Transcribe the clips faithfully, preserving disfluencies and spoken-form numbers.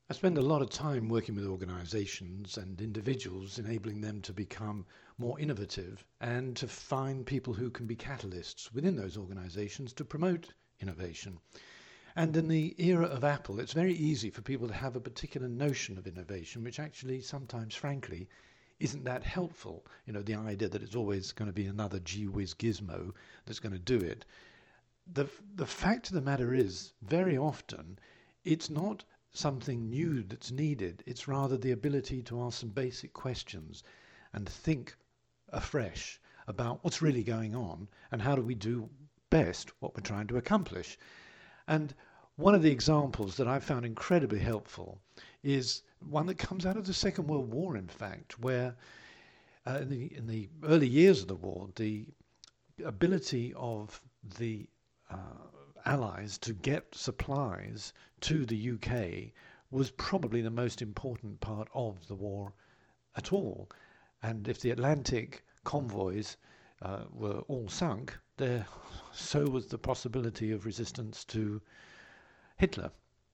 I spend a lot of time working with organizations and individuals, enabling them to become more innovative and to find people who can be catalysts within those organizations to promote innovation. And in the era of Apple, it's very easy for people to have a particular notion of innovation, which actually sometimes, frankly, isn't that helpful. You know, the idea that it's always going to be another gee whiz gizmo that's going to do it. The, the fact of the matter is, very often, it's not something new that's needed. It's rather the ability to ask some basic questions and think afresh about what's really going on and how do we do best what we're trying to accomplish. And one of the examples that I've found incredibly helpful is one that comes out of the Second World War, in fact, where uh, in, the, in the early years of the war, the ability of the uh, Allies to get supplies to the U K was probably the most important part of the war at all. And if the Atlantic convoys uh, were all sunk, there so was the possibility of resistance to Hitler.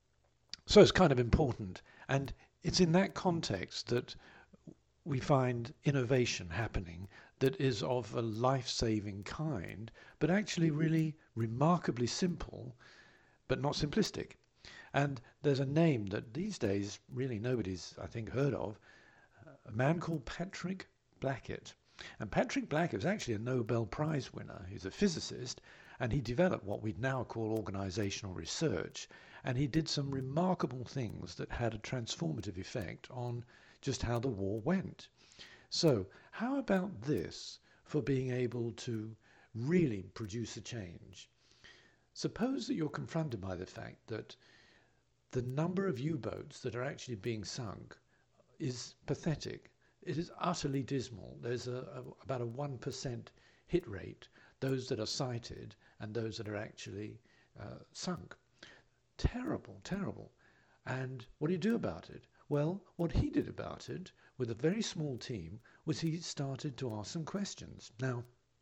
So it's kind of important. And it's in that context that we find innovation happening that is of a life-saving kind, but actually really remarkably simple, but not simplistic. And there's a name that these days really nobody's, I think, heard of, a man called Patrick Blackett. And Patrick Blackett was actually a Nobel Prize winner. He's a physicist, and he developed what we'd now call organizational research. And he did some remarkable things that had a transformative effect on just how the war went. So how about this for being able to really produce a change? Suppose that you're confronted by the fact that the number of U-boats that are actually being sunk is pathetic. It is utterly dismal. There's a, a, about a one percent hit rate, those that are sighted and those that are actually uh, sunk. Terrible, terrible. And what do you do about it? Well, what he did about it with a very small team was he started to ask some questions. Now,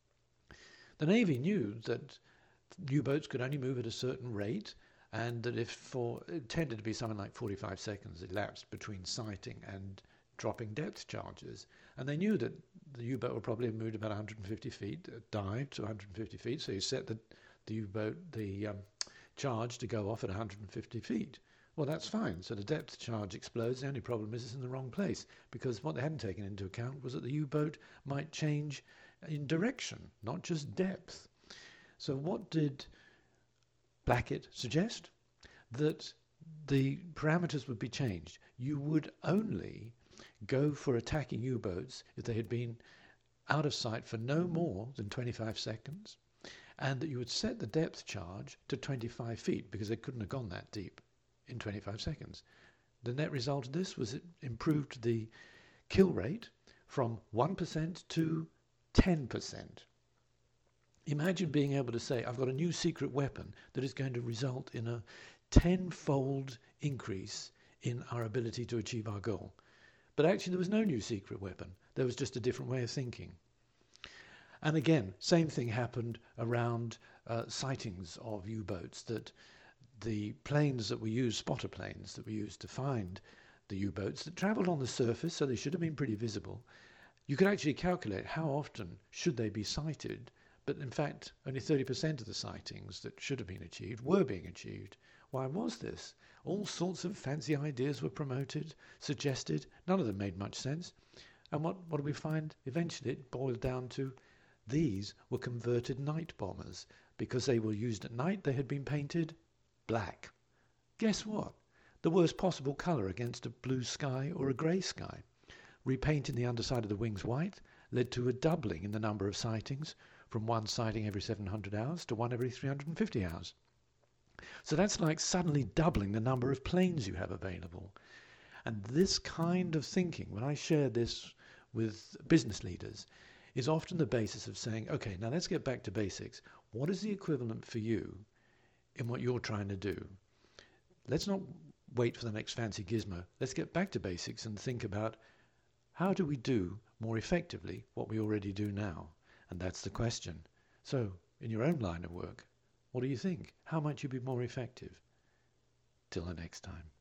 the Navy knew that U-boats could only move at a certain rate, and that if for it tended to be something like forty-five seconds elapsed between sighting and dropping depth charges, and they knew that the U-boat would probably have moved about one hundred fifty feet, uh, dive to one hundred fifty feet, so you set the, the U-boat, the um, charge to go off at one hundred fifty feet. Well, that's fine. So the depth charge explodes. The only problem is it's in the wrong place, because what they hadn't taken into account was that the U-boat might change in direction, not just depth. So what did Blackett suggest? That the parameters would be changed. You would only go for attacking U-boats if they had been out of sight for no more than twenty-five seconds, and that you would set the depth charge to twenty-five feet, because they couldn't have gone that deep in twenty-five seconds. The net result of this was it improved the kill rate from one percent to ten percent. Imagine being able to say, I've got a new secret weapon that is going to result in a tenfold increase in our ability to achieve our goal. But actually there was no new secret weapon. There was just a different way of thinking. And again, same thing happened around uh, sightings of U-boats, that the planes that we use, spotter planes that we use to find the U-boats that traveled on the surface, so they should have been pretty visible, you could actually calculate how often should they be sighted, but in fact only thirty percent of the sightings that should have been achieved were being achieved. Why was this? All sorts of fancy ideas were promoted, suggested, none of them made much sense. And what, what do we find? Eventually it boiled down to these were converted night bombers. Because they were used at night, they had been painted black. Guess what? The worst possible colour against a blue sky or a grey sky. Repainting the underside of the wings white led to a doubling in the number of sightings, from one sighting every seven hundred hours to one every three hundred fifty hours. So that's like suddenly doubling the number of planes you have available. And this kind of thinking, when I share this with business leaders, is often the basis of saying, okay, now let's get back to basics. What is the equivalent for you in what you're trying to do? Let's not wait for the next fancy gizmo. Let's get back to basics and think about how do we do more effectively what we already do now? And that's the question. So, in your own line of work, what do you think? How might you be more effective? Till the next time.